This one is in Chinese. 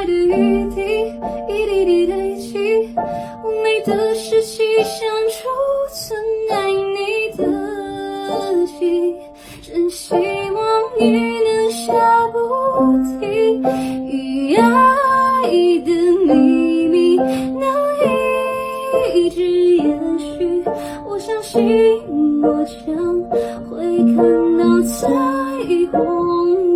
的雨滴一滴滴累积，完美的实际像储存爱你的记忆，真希望你能下不停，以爱的秘密能一直延续，我相信我将会看到彩虹。